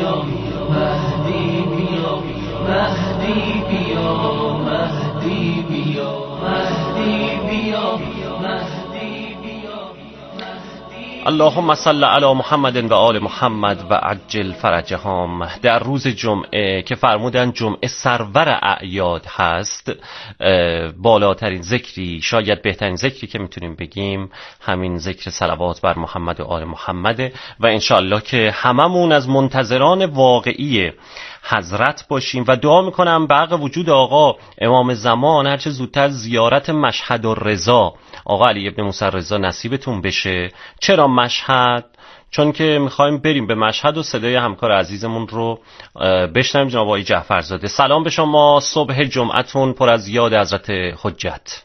بیا مهدی بیا مهدی بیا مهدی بیا مهدی بیا مهدی بیا. اللهم صل علی محمد و آل محمد و عجل فرجهم. در روز جمعه که فرمودن جمعه سرور اعیاد هست، بالاترین ذکری، شاید بهترین ذکری که میتونیم بگیم همین ذکر صلوات بر محمد و آل محمده و انشالله که هممون از منتظران واقعی حضرت باشیم و دعا میکنم به حق وجود آقا امام زمان هرچه زودتر زیارت مشهد الرضا آقا علی ابن موسی الرضا نصیبتون بشه. چرا مشهد؟ چون که میخوایم بریم به مشهد و صدای همکار عزیزمون رو بشنویم. جناب آقای جعفرزاده سلام به شما، صبح جمعتون پر از یاد حضرت حجت.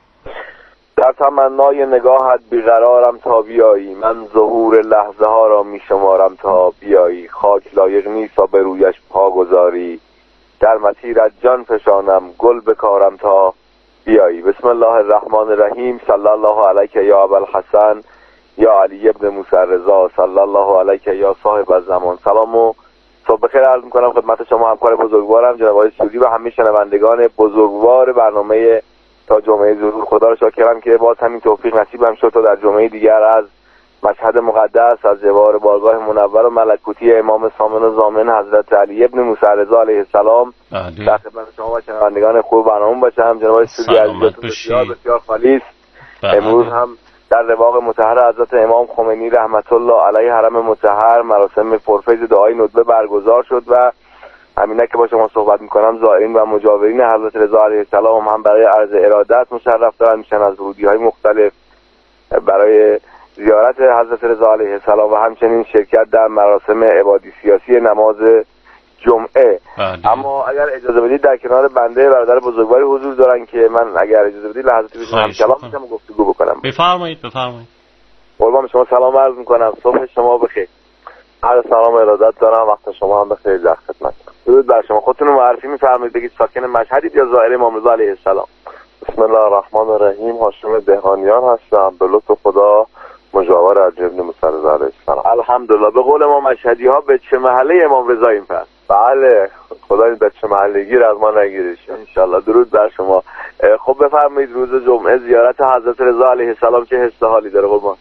در تمنای نگاهت بیقرارم تا بیایی، من ظهور لحظه ها را می شمارم تا بیایی، خاک لایق نیست تا به رویش پا گذاری، در مسیرت جان فشانم گل بکارم تا بیایی. بسم الله الرحمن الرحیم. صلی الله علیک یا ابوالحسن یا علی ابن موسی الرضا، صلی الله علیک یا صاحب الزمان. سلام و صبح بخیر عرض میکنم خدمت شما همکار بزرگوارم جناب آقای سودی و همه شنوندگان بزرگوار برنامه تا جمعه ظهور. خدا را شاکرم که باز همین توفیق نصیبم شد تا در جمعه دیگر از مشهد مقدس، از جوار بارگاه منور و ملکوتی امام سامن و ضامن حضرت علی ابن موسی الرضا علیه السلام در خدمت شما و شنوندگان خوب برنامه باشم. جناب آقای سودی عزیزتون بسیار بسیار خالی است. امروز هم در رواق مطهر حضرت امام خمینی رحمت الله علیه حرم مطهر مراسم پرفیض دعای ندبه برگزار شد و همینه که با شما صحبت میکنم زائرین و مجاورین حضرت رضا علیه السلام هم برای عرض ارادت مشرف دارن میشن از ورودی‌های مختلف برای زیارت حضرت رضا علیه السلام و همچنین شرکت در مراسم عبادی سیاسی نماز جمعه. اما اگر اجازه بدید در کنار بنده برادر بزرگواری حضور دارن که من اگر اجازه بدید لحظاتی بتونم کلام کنم و گفتگو بکنم. بفرمایید. قربان شما سلام عرض میکنم. صبح شما بخیر. عرض سلام و ارادت دارم. وقت شما هم بخیر در خدمت. درود بر شما. خودتون رو معرفی می‌فرمایید بگید ساکن مشهدید یا زائر امام رضا علیه السلام؟ بسم الله الرحمن الرحیم. هاشم دهانیان هستم، به لطف خدا مجاور از ابن موسی الرضا علیه السلام. الحمدلله. به قول ما مشهدی ها به چه محله امام رضا این پس؟ بله خدا این به چه محله گیر از ما نگیرش ان شاء الله. درود بر شما. خب بفرمایید روز جمعه زیارت حضرت رضا علیه السلام چه حس حالی داره قربان؟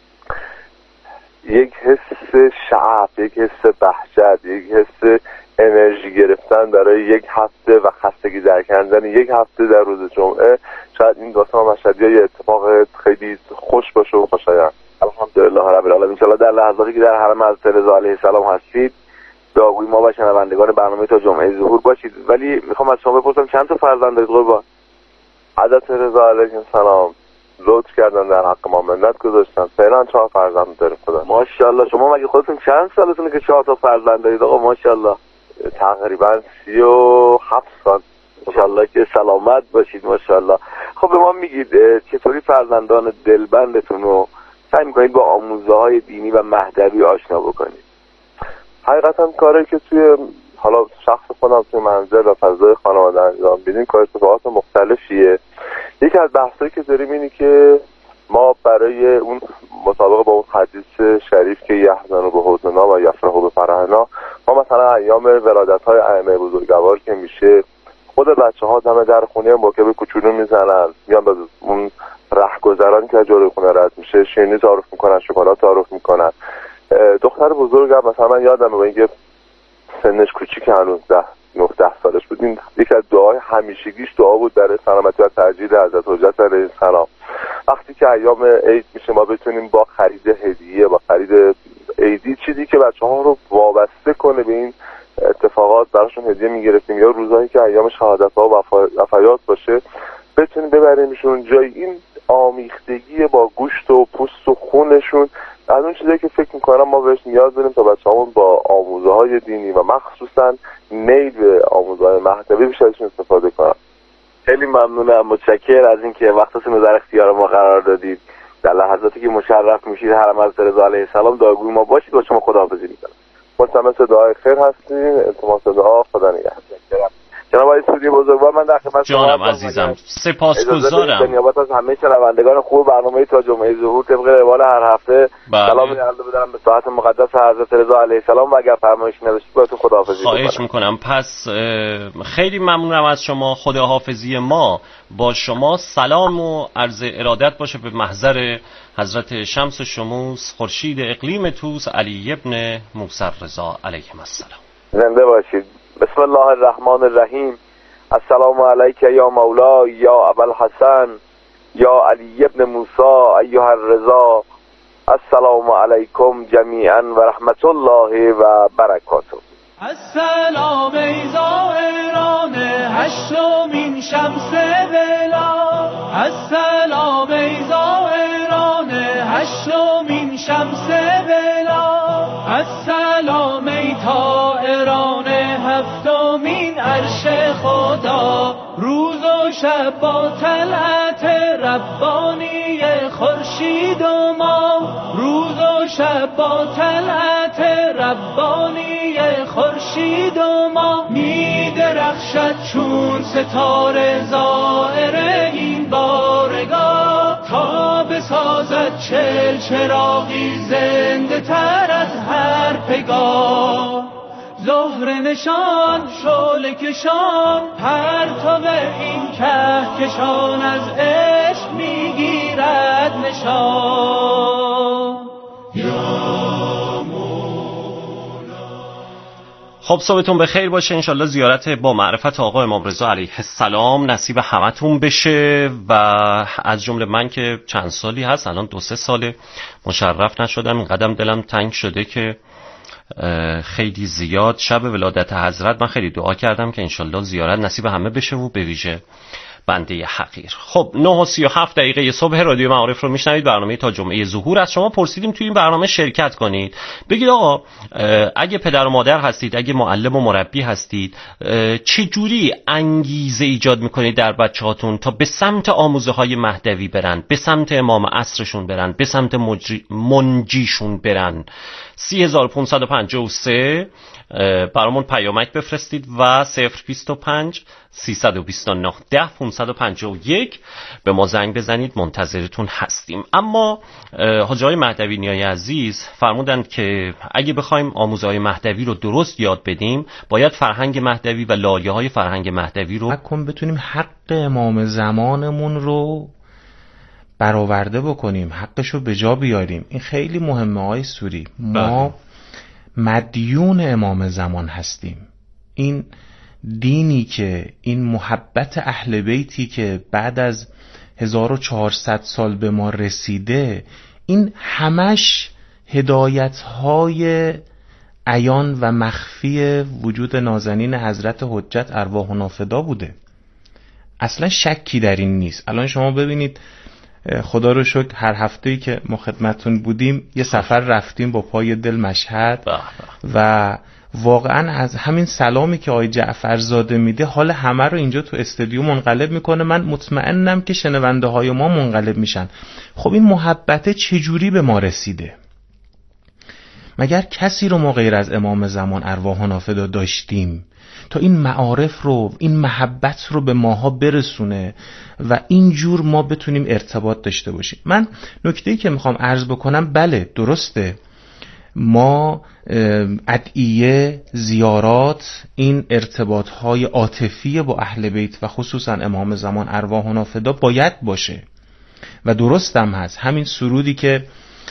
یک حس شعف، یک حس بهجت، یک حس انرژی گرفتن برای یک هفته و خستگی در کردن یک هفته در روز جمعه. شاید این واسه ما مشهدی‌ها یه اتفاق خیلی خوش باشه و خوشایند. الحمدلله رب العالمین. ان شاء الله در لحظاتی که در حرم حضرت رضا علیه السلام هستید دعاگوی ما و شنوندگان برنامه تا جمعه ظهور باشید. ولی میخوام از شما بپرسم چند تا فرزند دارید قربان؟ حضرت رضا علیه السلام لطف کردن در حق ما منت گذاشتن، فعلا 4 فرزند داریم خدا. ماشاءالله. شما مگه خودتون چند سالتونه که 4 تا فرزند دارید آقا؟ ماشاءالله. تقریبا 37 سال. ماشاءالله که سلامت باشید. ماشاءالله. خب به ما میگید چطوری فرزندان دلبندتون رو سعی میکنید با آموزه های دینی و مهدوی آشنا بکنید؟ حقیقتا کاری که توی حالا شخص خودم توی منزل و فضای خانواده انجام میدیم کار اتفاقات مختلفیه. یکی از بحثایی که داریم اینه که ما برای اون مطابق با اون حدیث شریف که یحزنوا به حزننا و یفرحوا به فرحنا، ما مثلا ایام ولادت‌های ائمه بزرگوار که میشه خود بچه‌ها دم در خونه موکب کوچولو میزنن، میان به اون رهگذران که جلوی خونه رد میشه شیرینی تعارف میکنن، شکلات تعارف میکنن. دختر بزرگم مثلا من یادمه با اینکه سنش کوچیک هنوز 9-10 سالش بود، این یکی از دعای همیشگیش دعا بود برای سلامتی و تجدید حضرت حجت علیه السلام. وقتی که ایام عید میشه ما بتونیم با خرید هدیه، با خرید عیدی چیزی که بچه‌ها رو وابسته کنه به این اتفاقات براشون هدیه میگرفتیم، یا روزایی که ایام شهادت‌ها و وفایات باشه بتونیم ببریمشون جای این آمیختگی با گوشت و پوست و خونشون. از اون چیزایی که فکر میکنم ما بهش نیاز داریم تا بچه‌هامون با آموزه‌های دینی و مخصوصا میل به آموزه‌های مهدوی بیشتر ازشون استفاده کنم. خیلی ممنونم، متشکرم از اینکه وقتتون رو در اختیار ما قرار دادید. در لحظاتی که مشرف میشید حرم حضرت رضا علیه السلام دعاگوی ما باشید و شما خداحافظی میکنم. مستمع دعای خیر هستیم. التماس دعا. خدا نگهدار. جناب آقای سودی بزرگوار، من در خدمت جانم عزیزم، سپاسگزارم. به نیابت از همه شنوندگان خوب برنامه تا جمعه ظهور طبق روال هر هفته سلام عرض بدم به ساعت مقدس حضرت رضا علیه السلام و اگر فرمایش نداشتید باهاتون خداحافظی کنم. خواهش میکنم. پس خیلی ممنونم از شما. خداحافظی ما با شما. سلام و عرض ارادت باشه به محضر حضرت شمس شموس خورشید اقلیم طوس علی ابن موسی رضا علیهم السلام. زنده باشید. بسم الله الرحمن الرحیم. السلام علیک یا مولا یا ابوالحسن یا علی ابن موسی ایها الرضا. السلام علیکم جمیعا و رحمت الله و برکاته. السلام ای زائران هشتمین شمس بلا. السلام ای زائران هشتمین شمس بلا. السلام ای طائران هفتمین عرش خدا. روز و شب با طلعت ربانی خورشید و ماه. روز و شب با طلعت ربانی خورشید و ماه. می درخشد چون ستاره زائر این بارگاه. تا بسازد چراغی زنده تر از هر پگاه. زهر نشان شعله کشان پرتاب این کهکشان از عشق میگیرد نشان. خب صبحتون بخیر باشه. انشالله زیارت با معرفت آقا امام رضا علیه السلام نصیب همتون بشه و از جمله من که چند سالی هست الان 2-3 ساله مشرف نشدم. این قدم دلم تنگ شده که خیلی زیاد شب ولادت حضرت من خیلی دعا کردم که انشالله زیارت نصیب همه بشه و به ویژه بنده حقیر. خب 9:37 صبح رادیو معارف رو میشنوید. برنامه تا جمعه ظهور. از شما پرسیدیم توی این برنامه شرکت کنید. بگید آقا اگه پدر و مادر هستید، اگه معلم و مربی هستید، چه جوری انگیزه ایجاد میکنید در بچه‌هاتون تا به سمت آموزه‌های مهدوی برن، به سمت امام عصرشون برن، به سمت منجیشون برن؟ 30553 برامون پیامک بفرستید و 025 329 10 551 به ما زنگ بزنید. منتظرتون هستیم. اما حاجی های مهدوی نیای عزیز فرمودند که اگه بخوایم آموزهای مهدوی رو درست یاد بدیم باید فرهنگ مهدوی و لایه های فرهنگ مهدوی رو بتونیم حق امام زمانمون رو برآورده بکنیم، حقش رو به جا بیاریم. این خیلی مهمه آقای سوری. ما مدیون امام زمان هستیم. این دینی که، این محبت اهل بیتی که بعد از 1400 سال به ما رسیده، این همش هدایت‌های عیان و مخفی وجود نازنین حضرت حجت ارواحنا فدا بوده. اصلا شکی در این نیست. الان شما ببینید خدا رو شکر هر هفته‌ای که ما خدمتتون بودیم یه سفر رفتیم با پای دل مشهد و واقعا از همین سلامی که آقای جعفرزاده میده حال همه رو اینجا تو استودیو منقلب میکنه. من مطمئنم که شنونده های ما منقلب میشن. خب این محبت چجوری به ما رسیده؟ مگر کسی رو ما غیر از امام زمان ارواحنا فدا داشتیم تا این معارف رو، این محبت رو به ماها برسونه و اینجور ما بتونیم ارتباط داشته باشیم؟ من نکته‌ای که میخوام عرض بکنم، بله درسته ما ادعیه، زیارات، این ارتباطهای عاطفی با اهل بیت و خصوصا امام زمان ارواحنا فدا باید باشه و درستم هست. همین سرودی که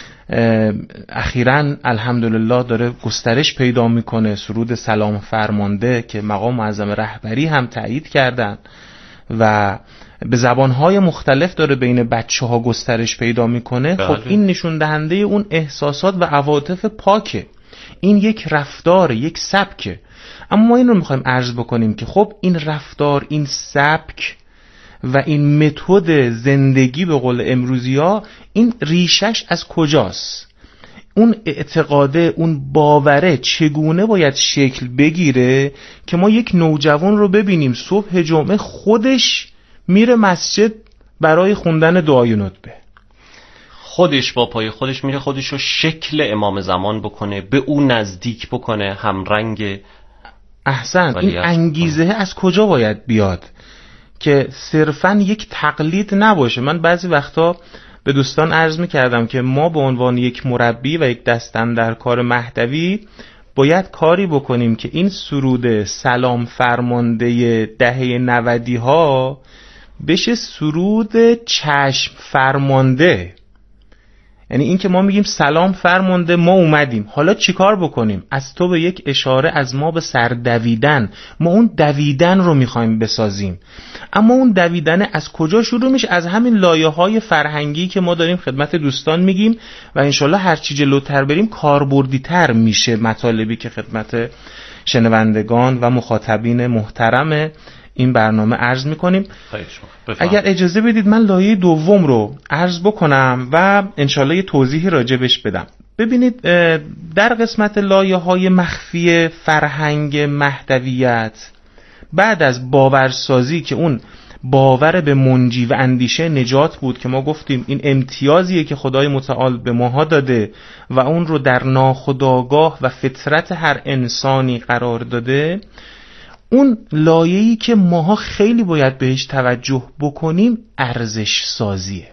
اخیراً الحمدلله داره گسترش پیدا میکنه، سرود سلام فرمانده که مقام معظم رهبری هم تایید کردن و به زبانهای مختلف داره بین بچه‌ها گسترش پیدا میکنه. خب این نشون دهنده اون احساسات و عواطف پاکه. این یک رفتار، یک سبکه. اما ما این رو میخوایم عرض بکنیم که خب این رفتار، این سبک و این متد زندگی به قول امروزی‌ها، این ریشش از کجاست؟ اون اعتقاده، اون باوره چگونه باید شکل بگیره که ما یک نوجوان رو ببینیم صبح جمعه خودش میره مسجد برای خوندن دعای ندبه، خودش با پای خودش میره خودش رو شکل امام زمان بکنه، به اون نزدیک بکنه، همرنگ. احسن. این انگیزه از کجا باید بیاد که صرفاً یک تقلید نباشه. من بعضی وقتا به دوستان عرض می‌کردم که ما به عنوان یک مربی و یک دست‌اندرکار مهدوی باید کاری بکنیم که این سرود سلام فرمانده دهه 90 ها بشه سرود چشم فرمانده. یعنی این که ما میگیم سلام فرمانده، ما اومدیم، حالا چیکار بکنیم؟ از تو به یک اشاره، از ما به سر دویدن. ما اون دویدن رو میخوایم بسازیم. اما اون دویدن از کجا شروع میشه؟ از همین لایه‌های فرهنگی که ما داریم خدمت دوستان میگیم و انشالله هرچی جلوتر بریم کاربردی‌تر میشه مطالبی که خدمت شنوندگان و مخاطبین محترم این برنامه عرض میکنیم. اگر اجازه بدید من لایه دوم رو عرض بکنم و انشالله یه توضیحی راجبش بدم. ببینید در قسمت لایه های مخفی فرهنگ مهدویت، بعد از باورسازی که اون باور به منجی و اندیشه نجات بود که ما گفتیم این امتیازیه که خدای متعال به ماها داده و اون رو در ناخودآگاه و فطرت هر انسانی قرار داده، اون لایه‌ای که ماها خیلی باید بهش توجه بکنیم ارزش سازیه.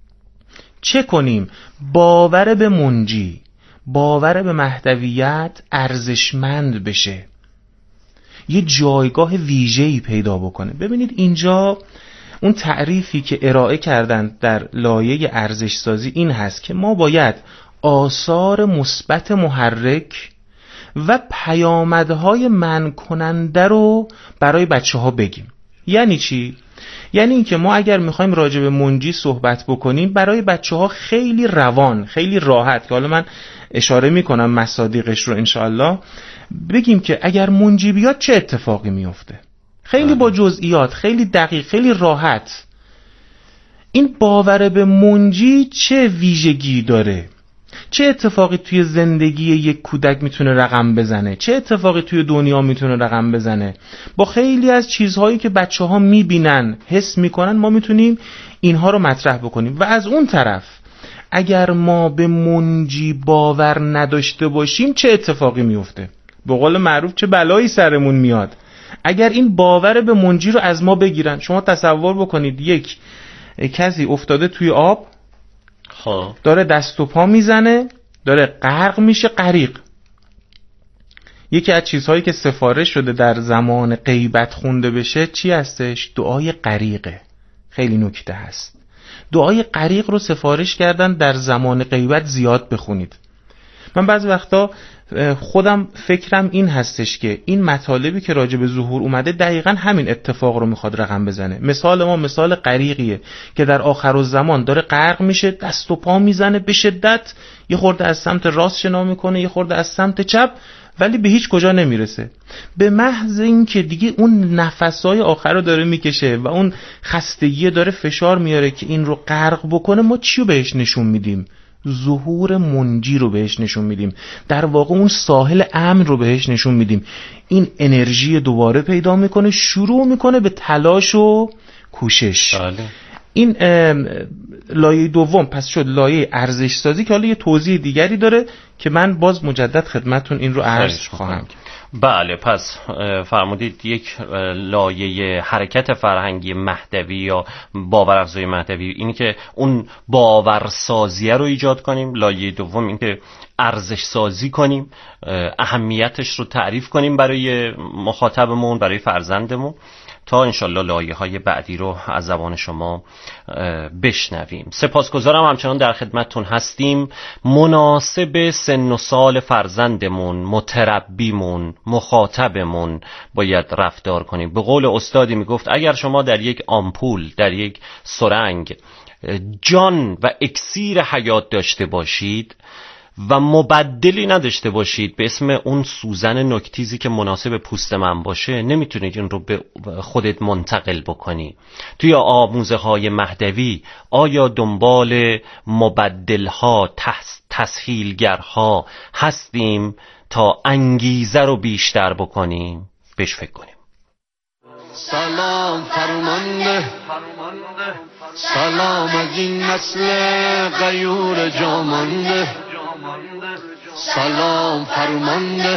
چه کنیم؟ باور به منجی، باور به مهدویت ارزشمند بشه، یه جایگاه ویژه‌ای پیدا بکنه. ببینید اینجا اون تعریفی که ارائه کردن در لایه ارزش سازی این هست که ما باید آثار مثبت محرک و پیامدهای منع کننده رو برای بچه ها بگیم. یعنی چی؟ یعنی اینکه ما اگر میخوایم راجع به منجی صحبت بکنیم برای بچه ها خیلی روان، خیلی راحت، که حالا من اشاره میکنم مصادیقش رو انشاءالله، بگیم که اگر منجی بیاد چه اتفاقی میفته. خیلی با جزئیات، خیلی دقیق، خیلی راحت. این باور به منجی چه ویژگی داره؟ چه اتفاقی توی زندگی یک کودک میتونه رقم بزنه؟ چه اتفاقی توی دنیا میتونه رقم بزنه؟ با خیلی از چیزهایی که بچه ها میبینن، حس میکنن، ما میتونیم اینها رو مطرح بکنیم. و از اون طرف اگر ما به منجی باور نداشته باشیم چه اتفاقی میفته؟ به قول معروف چه بلایی سرمون میاد اگر این باور به منجی رو از ما بگیرن. شما تصور بکنید یک کسی افتاده توی آب، داره دست و پا میزنه، داره غرق میشه، غریق. یکی از چیزهایی که سفارش شده در زمان غیبت خونده بشه چی هستش؟ دعای غریقه. خیلی نکته هست. دعای غریق رو سفارش کردن در زمان غیبت زیاد بخونید. من بعضی وقتا خودم فکرم این هستش که این مطالبی که راجع به ظهور اومده دقیقاً همین اتفاق رو میخواد رقم بزنه. مثال ما مثال غریقیه که در آخرالزمان داره غرق میشه، دست و پا میزنه به شدت، یه خورده از سمت راست شنا میکنه، یه خورده از سمت چپ، ولی به هیچ کجا نمیرسه. به محض این که دیگه اون نفسای آخر رو داره میکشه و اون خستگی داره فشار میاره که این رو غرق بکنه، ما چی رو بهش نشون میدیم؟ ظهور منجی رو بهش نشون میدیم. در واقع اون ساحل امن رو بهش نشون میدیم. این انرژی دوباره پیدا میکنه، شروع میکنه به تلاش و کوشش. این لایه دوم پس شد لایه ارزش سازی که حالا یه توضیح دیگری داره که من باز مجدد خدمتون این رو عرض خواهم کرد. بله، پس فرمودید یک لایه حرکت فرهنگی مهدوی یا باورافزایی مهدوی اینی که اون باورسازی رو ایجاد کنیم. لایه دوم این که ارزش سازی کنیم، اهمیتش رو تعریف کنیم برای مخاطبمون، برای فرزندمون، تا انشالله لایه های بعدی رو از زبان شما بشنویم. سپاسگزارم، همچنان در خدمتتون هستیم. مناسب سن و سال فرزندمون، متربیمون، مخاطبمون باید رفتار کنیم. به قول استادی میگفت اگر شما در یک آمپول، در یک سرنگ جان و اکسیر حیات داشته باشید و مبدلی نداشته باشید به اسم اون سوزن نوکتیزی که مناسب پوست من باشه، نمیتونید این رو به خودت منتقل بکنی. توی آموزه های مهدوی آیا دنبال مبدلها، تسهیلگرها هستیم تا انگیزه رو بیشتر بکنیم؟ بهش فکر کنیم. سلام فرمانده، سلام از این نسل غیور جامانده، سلام فرمانده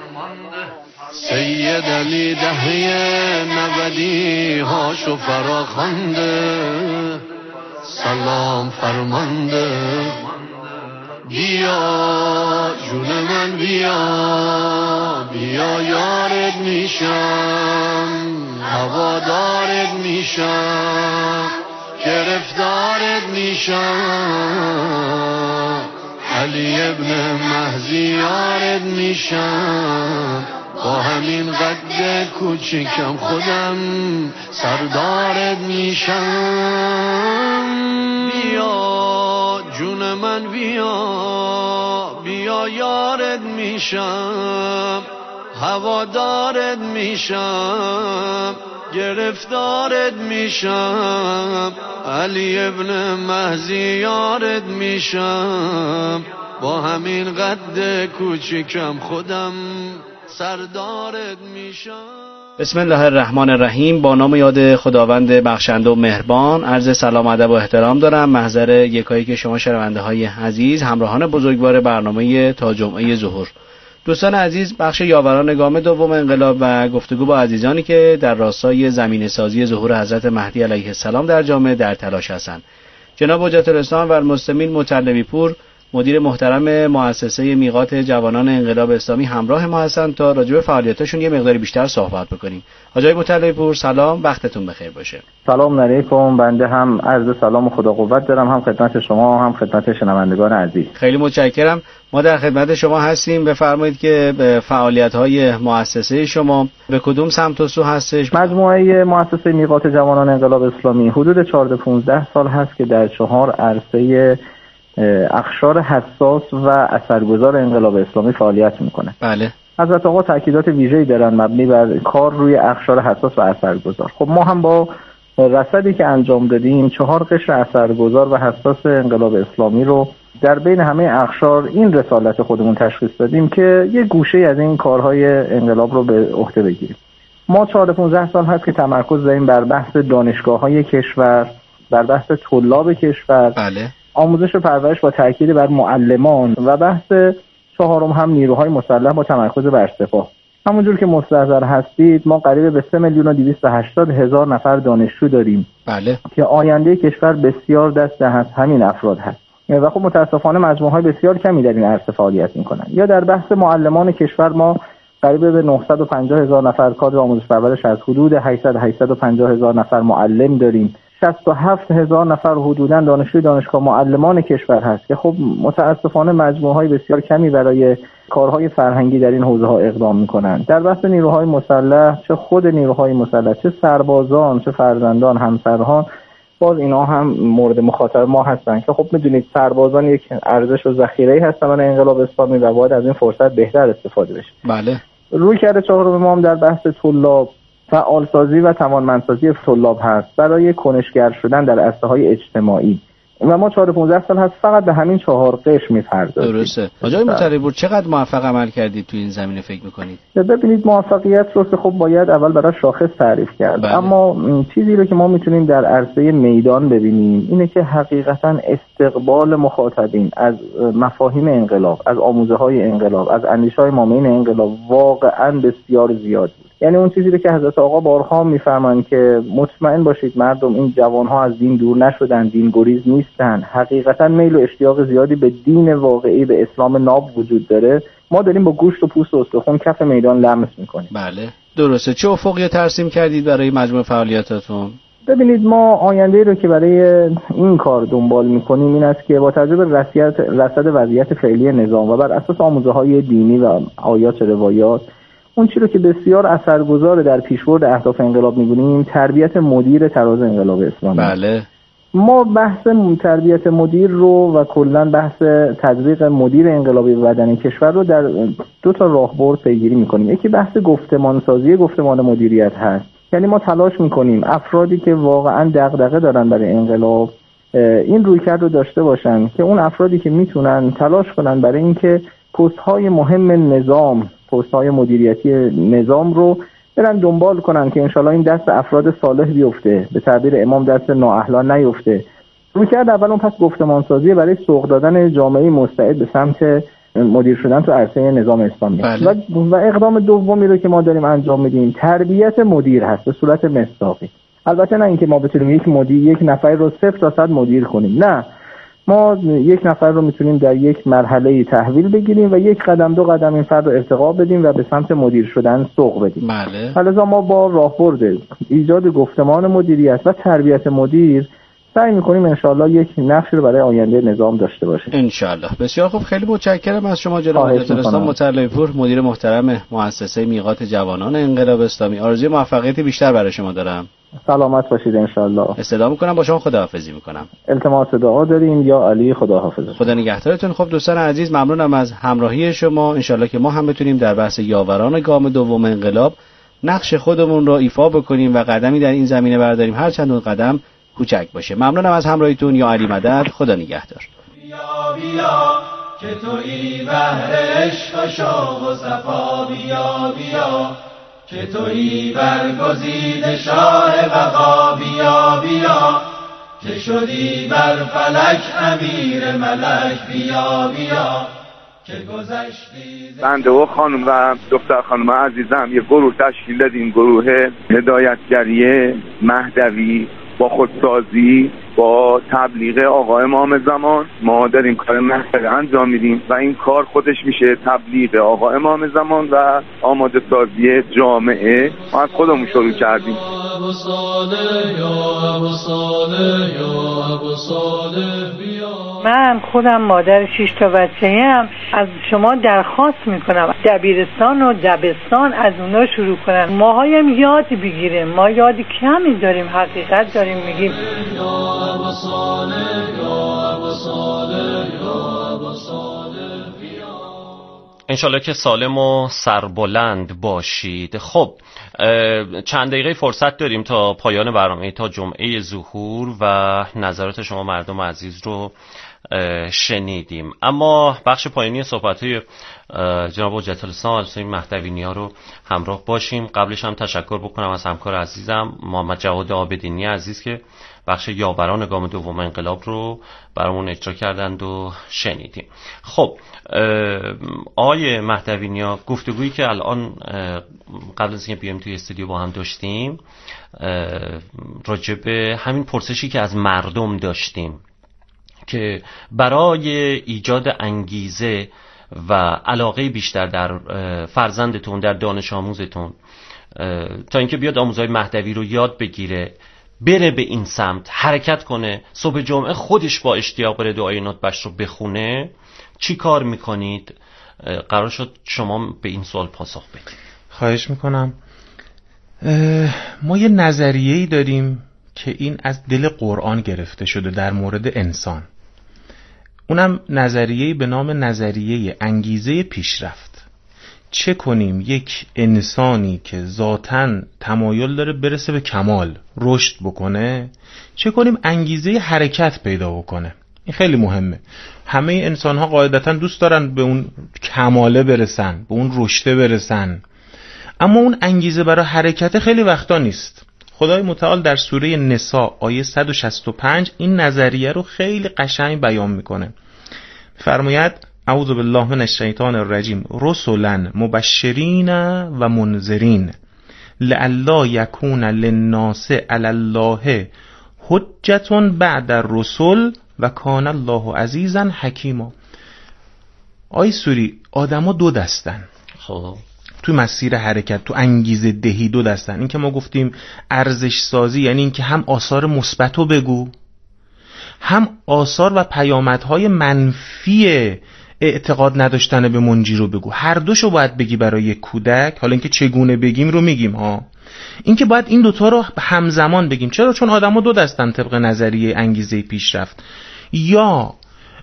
سید علی دهه 90 هاشو فراخوانده سلام فرمانده بیا جون من بیا بیا یارت میشم هوادارت میشم گرفتارت میشم علی ابن مهدی یارت میشم با همین قد کوچیکم خودم سردارت میشم بیا جون من بیا بیا یارت میشم هوادارت میشم گرفتارت میشم علی ابن مهدی یارت میشم با همین قد کوچیکم خودم سردارت میشم. بسم الله الرحمن الرحیم. با نام یاد خداوند بخشنده و مهربان. عرض سلام ادب و احترام دارم محضر یکایی که شما شنونده های عزیز همراهان بزرگوار برنامه تا جمعه ظهور. دوستان عزیز، بخش یاوران گام دوم انقلاب و گفتگو با عزیزانی که در راستای زمینه سازی ظهور حضرت مهدی علیه السلام در جامعه در تلاش هستند. جناب حجت الاسلام و المسلمین مطلبی پور، مدیر محترم مؤسسه میقات جوانان انقلاب اسلامی همراه ما هستند تا راجع به فعالیتاشون یه مقداری بیشتر صحبت بکنیم. حاجی مطلبی پور سلام، وقتتون بخیر باشه. سلام علیکم. بنده هم عرض سلام و خدا قوت دارم، هم خدمت شما هم خدمت شنوندگان عزیز. خیلی متشکرم. ما در خدمت شما هستیم. بفرمایید که فعالیت‌های مؤسسه شما به کدوم سمت و سو هستش؟ مجموعه مؤسسه میقات جوانان انقلاب اسلامی حدود 14-15 سال هست که در 4 عرصه اقشار حساس و اثرگذار انقلاب اسلامی فعالیت میکنه. بله. حضرت آقا تاکیدات ویژه‌ای دارن مبنی بر کار روی اقشار حساس و اثرگذار. خب ما هم با رصدی که انجام دادیم 4 قشر اثرگذار و حساس انقلاب اسلامی رو در بین همه اقشار این رسالت خودمون تشخیص دادیم که یه گوشه از این کارهای انقلاب رو به عهده بگیریم. ما 14-15 سال هست که تمرکز داریم بر بحث دانشگاه‌های کشور، بر بحث طلاب کشور. بله. آموزش و پرورش با تاکید بر معلمان و بحث 4 هم نیروهای مسلح با تمرکز بر سپاه. همونجور که مستحضر هستید ما قریب به 3,280,000 نفر دانشجو داریم. بله. که آینده کشور بسیار دست همین افراد هست و خب متاسفانه مجموعه‌های بسیار کمی در این عرصه فعالیت می‌کنند. یا در بحث معلمان کشور ما قریب به 950,000 نفر کادر آموزش پرورش از حدود 850,000 نفر معلم داریم. 67,000 نفر حدوداً دانشجوی دانشگاه معلمان کشور هست که خب متاسفانه مجموعه‌های بسیار کمی برای کارهای فرهنگی در این حوزه‌ها اقدام می‌کنند. در بحث نیروهای مسلح، چه خود نیروهای مسلح، چه سربازان، چه فرزندان، همسران، باز اینا هم مورد مخاطب ما هستن که خب می‌دونید سربازان یک ارزش و ذخیره‌ای هستن برای انقلاب اسلامی و باید از این فرصت بهتر استفاده بشه. بله. رویکرد 4 ما هم در بحث طلاب، فعالسازی و توانمندسازی طلاب هست برای کنشگر شدن در عرصه‌های اجتماعی و ما 14-15 سال هست فقط به همین 4 قشر می‌پردازیم. درسته. آقای مطلبی چقدر موفق عمل کردید تو این زمینه فکر می‌کنید؟ ببینید موفقیت رو که خب باید اول برای شاخص تعریف کرد. بله. اما چیزی رو که ما میتونیم در عرصه میدان ببینیم اینه که حقیقتاً استقبال مخاطبین از مفاهیم انقلاب، از آموزه‌های انقلاب، از اندیشه‌های مامین انقلاب واقعاً بسیار زیاد بود. یعنی اون چیزی رو که حضرت آقا بارها میفرمان که مطمئن باشید مردم، این جوانها از دین دور نشدن، دین گریز نیستن، حقیقتا میل و اشتیاق زیادی به دین واقعی، به اسلام ناب وجود داره. ما داریم با گوشت و پوست و استخوان کف میدان لمس میکنیم. بله درسته. چه افقی ترسیم کردید برای مجموع فعالیتاتون؟ ببینید ما آینده رو که برای این کار دنبال میکنیم این است که با توجه به رصد وضعیت فعلی نظام و بر اساس آموزه‌های دینی و آیات روایات، اون چیزی رو که بسیار اثرگذار در پیشبرد اهداف انقلاب می‌بینیم تربیت مدیر تراز انقلاب اسلامی. بله. ما بحث تربیت مدیر رو و کلاً بحث تدریق مدیر انقلابی بدنی کشور رو در 2 راهبرد پیگیری می‌کنیم. یکی بحث گفتمان سازی، گفتمان مدیریت هست. یعنی ما تلاش می‌کنیم افرادی که واقعاً دغدغه دارن برای انقلاب این رویکرد رو داشته باشن که اون افرادی که میتونن تلاش کنن برای اینکه پست‌های مهم نظام، پست‌های مدیریتی نظام رو برن دنبال کنن که انشالله این دست افراد صالح بیفته، به تعبیر امام دست نااهلان نیفته. رویکرد اول اون پس گفتمان سازی برای سوق دادن جامعه مستعد به سمت مدیر شدن تو عرصه نظام اسلامی. بله. و اقدام دومی رو که ما داریم انجام میدیم تربیت مدیر هست به صورت مصداقی. البته نه اینکه ما بتونیم یک نفر رو 0 تا 100 مدیر کنیم، نه، ما یک نفر رو میتونیم در یک مرحله تحویل بگیریم و یک قدم 2 قدم این فرد رو ارتقا بدیم و به سمت مدیر شدن سوق بدیم. بله. لذا ما با راهبرد ایجاد گفتمان مدیریت و تربیت مدیر سعی میکنیم انشاءالله یک نقشی رو برای آینده نظام داشته باشیم. انشاءالله. بسیار خوب، خیلی متشکرم از شما جناب حجت الاسلام مطلعی پور، مدیر محترم مؤسسه میقات جوانان انقلاب اسلامی. آرزوی موفقیت بیشتر برای شما دارم. سلامت باشید انشاءالله. استدعا میکنم با شما خداحافظی میکنم. التماس دعا داریم یا علی خداحافظ. خدا نگهدارتون. خب دوستان عزیز، ممنونم از همراهی شما. انشاءالله که ما هم بتونیم در بحث یاوران گام دوم انقلاب نقش خودمون رو ایفا بکنیم و قدمی در این زمینه برداریم، هر چند اون قدم کوچک باشه. ممنونم از همراهیتون. یا علی مدد. خدا نگهدار. بیا بیا که تویی بحر عشق و شوق و صفا، بیا بیا که تویی برگزیده شاه بقا، بیا بیا که شدی بر فلک امیر ملک، بیا بیا که گذشتی. بنده و خانم و دختر خانم عزیزم یه گروه تشکیل دادیم، گروه هدایتگری مهدوی با خودسازی با تبلیغ آقا امام زمان. ما داریم کار مهدوی انجام میدیم و این کار خودش میشه تبلیغ آقا امام زمان و آماده سازی جامعه. ما از خودمون شروع کردیم. من خودم مادر 6 تا بچه‌ام، از شما درخواست میکنم دبیرستان و دبستان از اونا شروع کنن، ماهایم یاد بگیریم. ما یاد کمی داریم، حقیقت داریم میگیم. انشالله که سالم و سربلند باشید. خب چند دقیقه فرصت داریم تا پایان برنامه، تا جمعه ظهور و نظرات شما مردم عزیز رو شنیدیم. اما بخش پایانی صحبت‌های جناب حجت الاسلام الحسین مهدوی‌نیا رو همراه باشیم. قبلش هم تشکر بکنم از همکار عزیزم محمد جواد عابدینی عزیز که بخش یاوران گام دوم انقلاب رو برامون اجرا کردند و شنیدیم. خب آقای مهدوی‌نیا، گفتگویی که الان قبل از اینکه بیایم توی استودیو با هم داشتیم راجع به همین پرسشی که از مردم داشتیم که برای ایجاد انگیزه و علاقه بیشتر در فرزندتون، در دانش آموزتون، تا اینکه بیاد آموزهای مهدوی رو یاد بگیره، بره به این سمت، حرکت کنه، صبح جمعه خودش با اشتیاق بره دعای نطبش رو بخونه، چی کار میکنید؟ قرار شد شما به این سوال پاسخ بدید. خواهش میکنم. ما یه نظریه‌ای داریم که این از دل قرآن گرفته شده در مورد انسان. اونم نظریه‌ای به نام نظریه انگیزه پیشرفت. چه کنیم یک انسانی که ذاتاً تمایل داره برسه به کمال، رشد بکنه، چه کنیم انگیزه حرکت پیدا بکنه. این خیلی مهمه. همه انسان‌ها قاعدتاً دوست دارن به اون کماله برسن، به اون رشد برسن، اما اون انگیزه برای حرکت خیلی وقتا نیست. خدای متعال در سوره نساء آیه 165 این نظریه رو خیلی قشنگ بیان میکنه. فرماید اعوذ بالله من الشیطان الرجیم رسلا مبشرین و منذرین لئلا یکون للناس علی الله حجة بعد الرسل و کان الله عزیزا حکیما. آیه سوری آدما دو دستن. خب تو مسیر حرکت، تو انگیزه دهی دو دستن. این که ما گفتیم ارزش سازی، یعنی این که هم آثار مثبت رو بگو، هم آثار و پیامدهای منفی اعتقاد نداشتن به منجی رو بگو. هر دوشو باید بگی برای یک کودک. حالا اینکه چگونه بگیم رو میگیم ها. اینکه باید این دوتا رو همزمان بگیم. چرا؟ چون آدما دو دستن طبق نظریه انگیزه پیشرفت. یا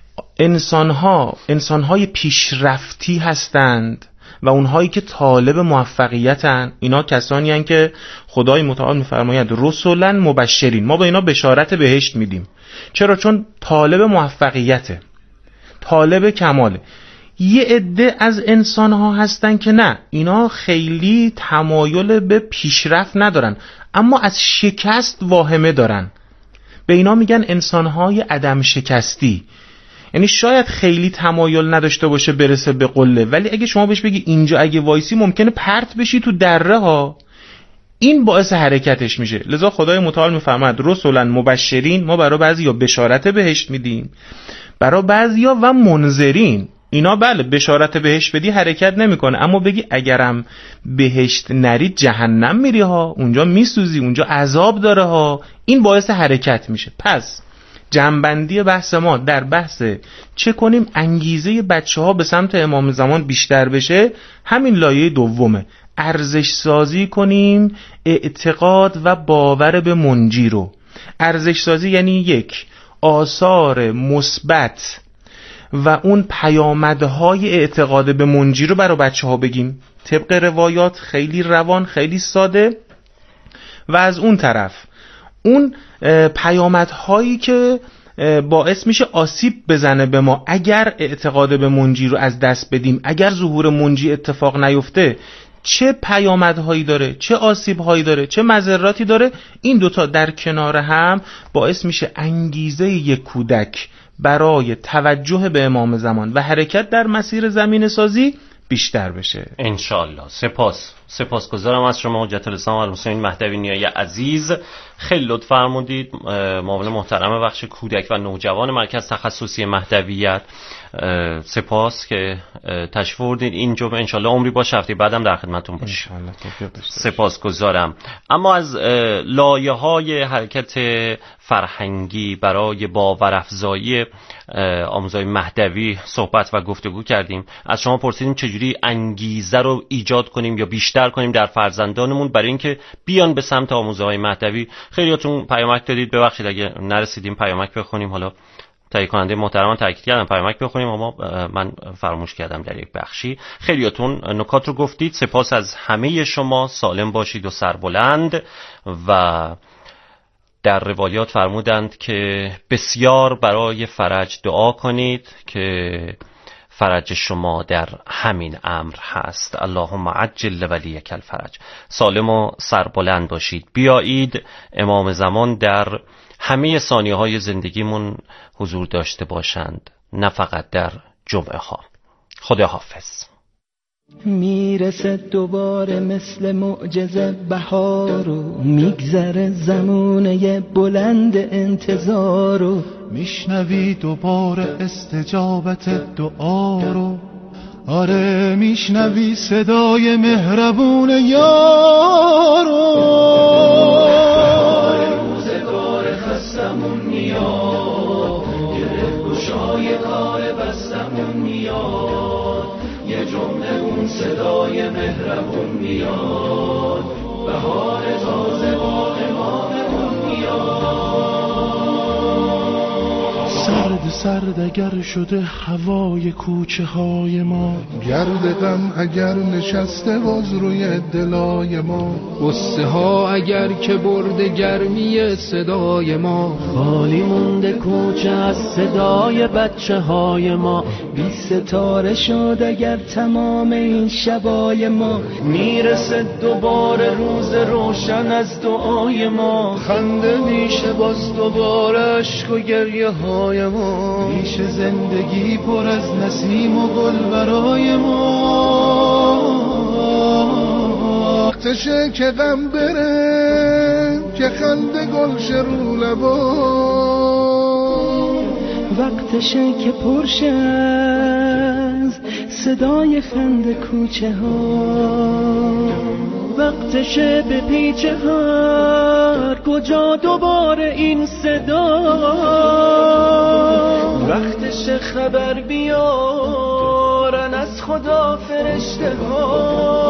انسانهای پیشرفتی هستند و اونهایی که طالب موفقیتن، اینا کسانی هستند که خدای متعال میفرماید رسولا مبشرین، ما به اینا بشارت بهشت میدیم. چرا؟ چون طالب موفقیته، طالب کماله. یه عده از انسانها هستن که نه، اینا خیلی تمایل به پیشرفت ندارن اما از شکست واهمه دارن. به اینا میگن انسانهای عدم شکستی. یعنی شاید خیلی تمایل نداشته باشه برسه به قله، ولی اگه شما بهش بگی اینجا اگه وایسی ممکنه پرت بشی تو دره ها، این باعث حرکتش میشه. لذا خدای متعال میفرماد رسولا مبشرین، ما برای بعضیا بشارت بهشت میدیم، برای بعضیا و منذرین. اینا بله بشارت بهشت بدی حرکت نمیکنه، اما بگی اگرم بهشت نری جهنم میری ها، اونجا میسوزی، اونجا عذاب داره ها، این باعث حرکت میشه. پس جنبندی بحث ما در بحث چه کنیم انگیزه بچه ها به سمت امام زمان بیشتر بشه، همین لایه دومه، ارزش سازی کنیم اعتقاد و باور به منجی رو. ارزش سازی یعنی یک، آثار مثبت و اون پیامدهای اعتقاد به منجی رو برای بچه ها بگیم طبق روایات، خیلی روان، خیلی ساده، و از اون طرف اون پیامدهایی که باعث میشه آسیب بزنه به ما اگر اعتقاد به منجی رو از دست بدیم، اگر ظهور منجی اتفاق نیفته چه پیامدهایی داره، چه آسیبهایی داره، چه مضراتی داره. این دوتا در کنار هم باعث میشه انگیزه یک کودک برای توجه به امام زمان و حرکت در مسیر زمین سازی بیشتر بشه انشالله. سپاسگزارم از شما حجت الاسلام الحسین مهدوی نیایی عزیز، خیلی لطف فرمودید. معاون محترم بخش کودک و نوجوان مرکز تخصصی مهدویت، سپاس که تشریف آوردید این جمعه. انشالله عمری باشه هفته بعدم در خدمتتون باشیم. سپاسگزارم. اما از لایه‌های حرکت فرهنگی برای باورافزایی آموزهای مهدوی صحبت و گفتگو کردیم. از شما پرسیدیم چجوری انگیزه رو ایجاد کنیم یا بیشتر کنیم در فرزندانمون برای اینکه بیان به سمت آموزهای مهدوی. خیلیاتون پیامک دادید، ببخشید اگه نرسیدیم پیامک بخونیم. حالا تهیه کننده محترمان تاکید کردن پیامک بخونیم، اما من فراموش کردم در یک بخشی. خیلیاتون نکات رو گفتید. سپاس از همه شما. سالم باشید و سربلند. و در روایات فرمودند که بسیار برای فرج دعا کنید که فرج شما در همین امر هست. اللهم عجل ولیک الفرج. سالم و سربلند باشید. بیایید امام زمان در همه ثانیه های زندگیمون حضور داشته باشند، نه فقط در جمعه ها. خدا حافظ. میرسه دوباره مثل معجزه بهارو، میگذره زمونه بلند انتظارو، میشنوی دوباره استجابت دعا رو. آره میشنوی صدای مهربون یارو. بهار روزگار خستمون میاد، گره گشای کار بستمون میاد، یه جمله اون صدای مهربون میاد، بهار تازه با اماممون میاد. سرد اگر شده هوای کوچه های ما، گرد غم اگر نشسته باز روی دلای ما، غصه ها اگر که برده گرمی صدای ما، خالی مونده کوچه از صدای بچه های ما، بی ستاره شد اگر تمام این شبای ما، میرسه دوباره روز روشن از دعای ما، خنده میشه باز دوباره عشق و گریه های ما، میشه زندگی پر از نسیم و گل برای ما. وقتشه که غم بره، که خنده گل شه رو لبا، وقتشه که پرشه از صدای خنده کوچه ها، وقتشه به پیچه هر کجا دوباره این صدا، وقتشه خبر بیارن از خدا فرشته ها،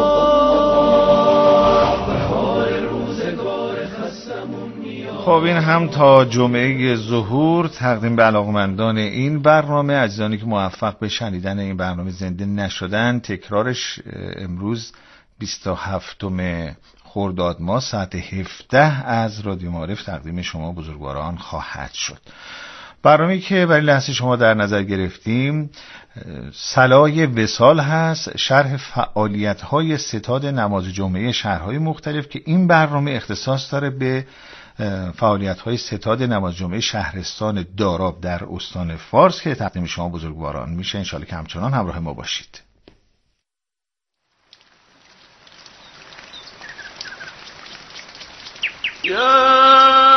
بهار روزگار خستمون میاد. خب این هم تا جمعه ظهور تقدیم به علاقمندان این برنامه. عزیزانی که موفق به شنیدن این برنامه زنده نشدن، تکرارش امروز 27 خرداد ماه ساعت 17 از رادیو معارف تقدیم شما بزرگواران خواهد شد. برنامه‌ای که برای لحظه شما در نظر گرفتیم صلای وصال هست، شرح فعالیت‌های ستاد نماز جمعه شهرهای مختلف که این برنامه اختصاص داره به فعالیت‌های ستاد نماز جمعه شهرستان داراب در استان فارس که تقدیم شما بزرگواران میشه. انشالله که همچنان همراه ما باشید. یا